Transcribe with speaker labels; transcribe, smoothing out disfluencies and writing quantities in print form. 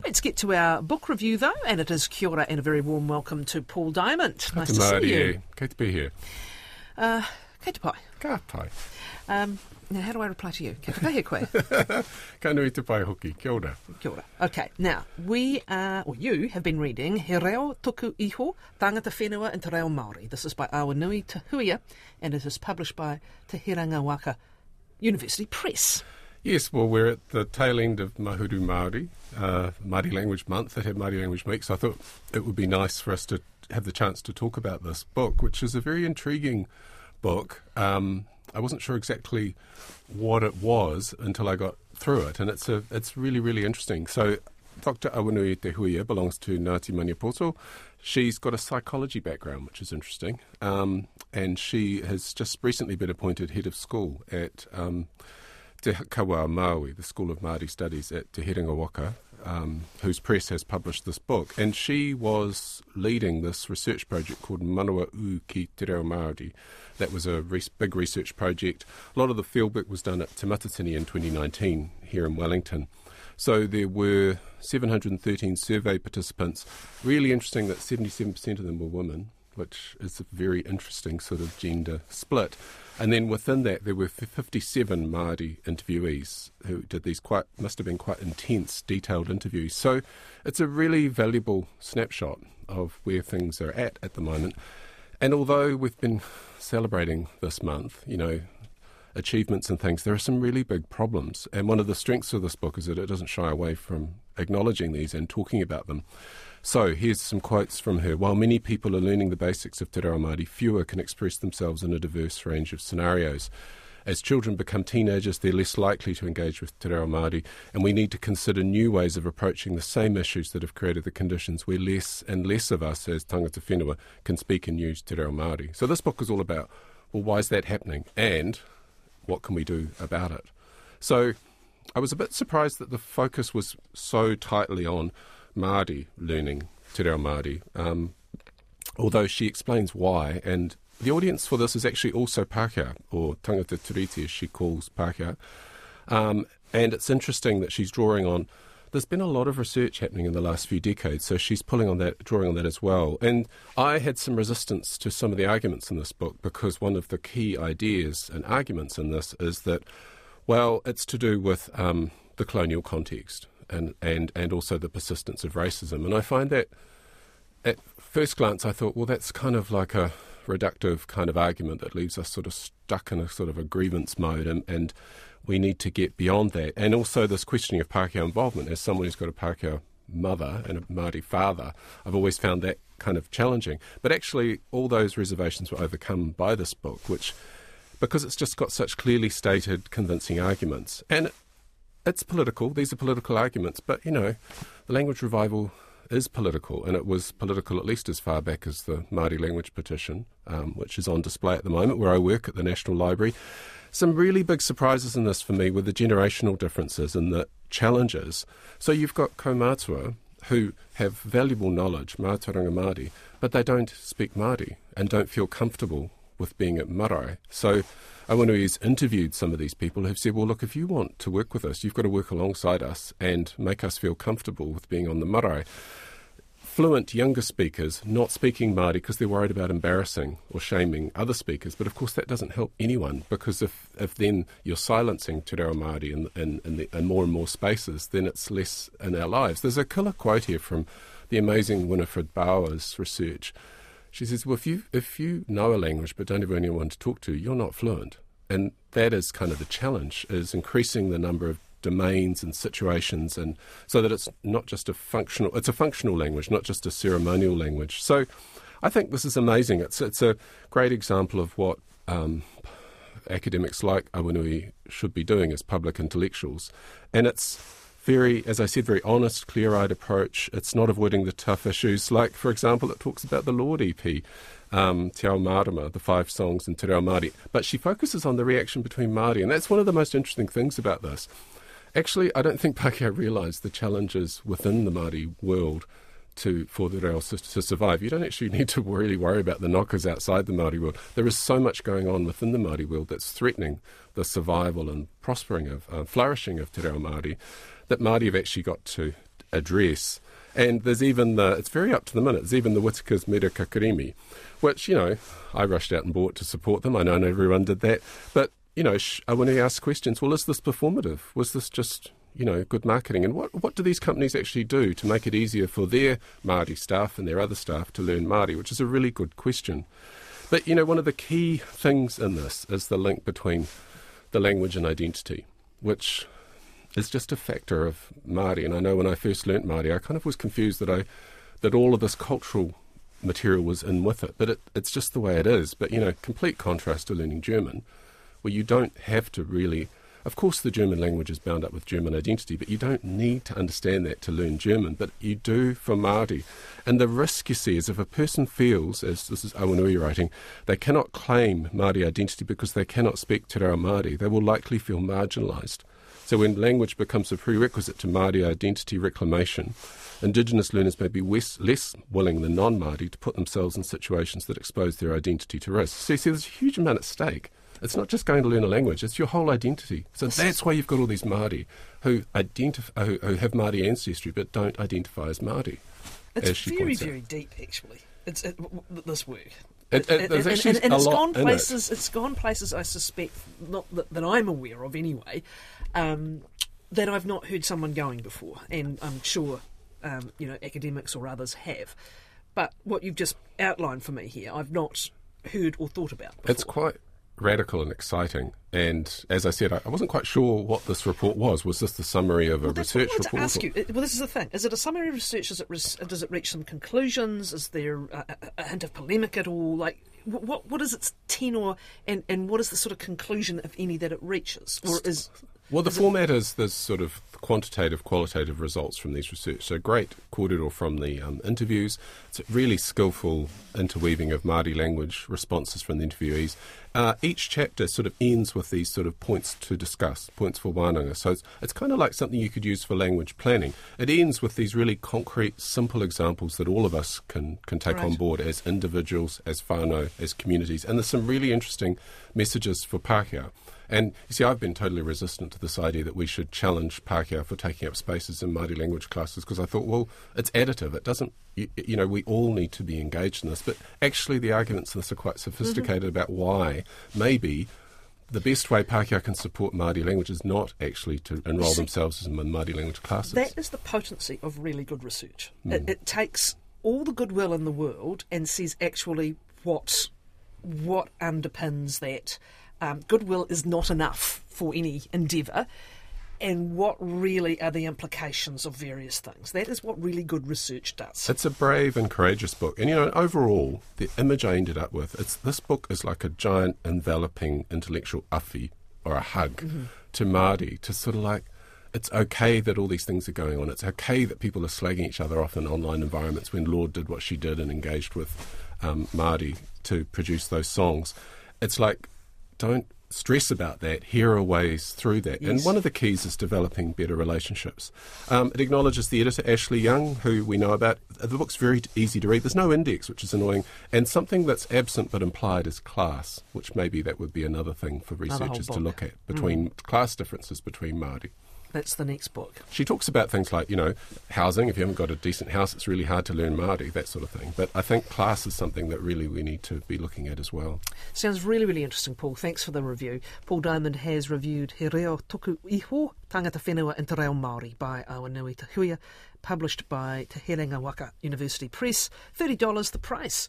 Speaker 1: Let's get to our book review, though, and it is kia ora and a very warm welcome to Paul Diamond. Nice to see you.
Speaker 2: Great to be here.
Speaker 1: Kei te pai.
Speaker 2: Ka pai.
Speaker 1: Now, how do I reply to you? Kei te pai koe.
Speaker 2: Ka nui te pai hoki. Kia ora.
Speaker 1: Kia ora. Okay, now, you have been reading He Reo Tuku Iho, Tangata Whenua and Te Reo Māori. This is by Awanui Te Huia, and it is published by Te Heranga Waka University Press.
Speaker 2: Yes, well, we're at the tail end of Mahuru Māori, Māori Language Month. It had Māori Language Week, so I thought it would be nice for us to have the chance to talk about this book, which is a very intriguing book. I wasn't sure exactly what it was until I got through it, and it's really, really interesting. So Dr. Awanui Te Huia belongs to Ngāti Maniapoto. She's got a psychology background, which is interesting, and she has just recently been appointed head of school at Te Kawa Maui, the School of Māori Studies at Te Heranga Waka, whose press has published this book. And she was leading this research project called Manawa U ki Te Reo Māori. That was a big research project. A lot of the fieldwork was done at Te Matatini in 2019 here in Wellington. So there were 713 survey participants. Really interesting that 77% of them were women, which is a very interesting sort of gender split. And then within that, there were 57 Māori interviewees who did these must have been quite intense, detailed interviews. So it's a really valuable snapshot of where things are at the moment. And although we've been celebrating this month, achievements and things, there are some really big problems. And one of the strengths of this book is that it doesn't shy away from acknowledging these and talking about them. So here's some quotes from her. While many people are learning the basics of Te Reo Māori, fewer can express themselves in a diverse range of scenarios. As children become teenagers, they're less likely to engage with Te Reo Māori, and we need to consider new ways of approaching the same issues that have created the conditions where less and less of us as tangata whenua can speak and use Te Reo Māori. So this book is all about, well, why is that happening, and what can we do about it? So I was a bit surprised that the focus was so tightly on Māori learning Te Reo Māori, although she explains why. And the audience for this is actually also Pākehā, or tangata tiriti as she calls Pākehā. And it's interesting that she's drawing on, there's been a lot of research happening in the last few decades, so she's drawing on that as well. And I had some resistance to some of the arguments in this book, because one of the key ideas and arguments in this is that, well, it's to do with the colonial context and also the persistence of racism. And I find that at first glance I thought, well, that's kind of like a reductive kind of argument that leaves us sort of stuck in a sort of a grievance mode, and we need to get beyond that. And also this questioning of Pākehā involvement. As someone who's got a Pākehā mother and a Māori father, I've always found that kind of challenging. But actually all those reservations were overcome by this book, because it's just got such clearly stated, convincing arguments. And it's political. These are political arguments. But, the language revival is political, and it was political at least as far back as the Māori language petition, which is on display at the moment where I work at the National Library. Some really big surprises in this for me were the generational differences and the challenges. So you've got kaumātua who have valuable knowledge, mātauranga Māori, but they don't speak Māori and don't feel comfortable with being at marae. So Awanui's interviewed some of these people who've said, well, look, if you want to work with us, you've got to work alongside us and make us feel comfortable with being on the marae. Fluent younger speakers not speaking Māori because they're worried about embarrassing or shaming other speakers. But of course that doesn't help anyone, because if then you're silencing Te Reo Māori in more and more spaces, then it's less in our lives. There's a killer quote here from the amazing Winifred Bauer's research. She says, well, if you know a language but don't have anyone to talk to, you're not fluent. And that is kind of the challenge, is increasing the number of domains and situations, and so that it's not just it's a functional language, not just a ceremonial language. So I think this is amazing. It's a great example of what academics like Awanui should be doing as public intellectuals. And it's very, as I said, very honest, clear-eyed approach. It's not avoiding the tough issues. Like, for example, it talks about the Lord EP, Te Ao Marama, the 5 songs in Te Reo Māori. But she focuses on the reaction between Māori, and that's one of the most interesting things about this. Actually, I don't think Pākehā realised the challenges within the Māori world for the reo to survive. You don't actually need to really worry about the knockers outside the Māori world. There is so much going on within the Māori world that's threatening the survival and flourishing of Te Reo Māori, that Māori have actually got to address. And there's even it's very up to the minute, there's even the Whitaker's Mera Kakarimi, which, I rushed out and bought to support them. I know not everyone did that. But, I want to ask questions. Well, is this performative? Was this just, good marketing? And what do these companies actually do to make it easier for their Māori staff and their other staff to learn Māori, which is a really good question. But, one of the key things in this is the link between the language and identity, which is just a factor of Māori. And I know when I first learnt Māori, I kind of was confused that all of this cultural material was in with it. But it's just the way it is. But, complete contrast to learning German, where you don't have to really... Of course, the German language is bound up with German identity, but you don't need to understand that to learn German, but you do for Māori. And the risk, you see, is if a person feels, as this is Awanui writing, they cannot claim Māori identity because they cannot speak Te Reo Māori, they will likely feel marginalised. So when language becomes a prerequisite to Māori identity reclamation, Indigenous learners may be less willing than non-Māori to put themselves in situations that expose their identity to risk. So you see, there's a huge amount at stake. It's not just going to learn a language, it's your whole identity. So that's why you've got all these Māori who have Māori ancestry but don't identify as Māori.
Speaker 1: It's very, very deep, actually. This work.
Speaker 2: It's
Speaker 1: gone places, I suspect, not that I'm aware of anyway, that I've not heard someone going before, and I'm sure academics or others have. But what you've just outlined for me here, I've not heard or thought about before.
Speaker 2: It's quite radical and exciting, and as I said, I wasn't quite sure what this report was. Was this the summary of a research report?
Speaker 1: To ask you. Well, this is the thing. Is it a summary of research? Does it reach some conclusions? Is there a hint of polemic at all? Like, what is its tenor, and what is the sort of conclusion, if any, that it reaches? Or is...
Speaker 2: Well, the format is there's sort of quantitative, qualitative results from these research. So great kōrero from the interviews. It's a really skillful interweaving of Māori language responses from the interviewees. Each chapter sort of ends with these sort of points to discuss, points for wānanga. So it's kind of like something you could use for language planning. It ends with these really concrete, simple examples that all of us can take on board as individuals, as whānau, as communities. And there's some really interesting messages for Pākehā. And you see, I've been totally resistant to this idea that we should challenge Pākehā for taking up spaces in Māori language classes, because I thought, well, it's additive. It doesn't, we all need to be engaged in this. But actually the arguments in this are quite sophisticated about why maybe the best way Pākehā can support Māori language is not actually to enrol themselves in Māori language classes.
Speaker 1: That is the potency of really good research. It takes all the goodwill in the world and says actually what underpins that. Goodwill is not enough for any endeavour, and what really are the implications of various things. That is what really good research does.
Speaker 2: It's a brave and courageous book. And, overall, the image I ended up with, this book is like a giant enveloping intellectual awhi, or a hug, to Māori, to sort of like, it's okay that all these things are going on. It's okay that people are slagging each other off in online environments when Lorde did what she did and engaged with Māori to produce those songs. It's like, don't stress about that. Here are ways through that. Yes. And one of the keys is developing better relationships. It acknowledges the editor, Ashley Young, who we know about. The book's very easy to read. There's no index, which is annoying. And something that's absent but implied is class, which maybe that would be another thing for researchers to look at, between class differences between Māori.
Speaker 1: That's the next book.
Speaker 2: She talks about things like, housing. If you haven't got a decent house, it's really hard to learn Māori, that sort of thing. But I think class is something that really we need to be looking at as well.
Speaker 1: Sounds really, really interesting, Paul. Thanks for the review. Paul Diamond has reviewed He Reo Tuku Iho, Tangata Whenua in Te Reo Māori by Awanui Te Huia, published by Te Herenga Waka University Press. $30 the price.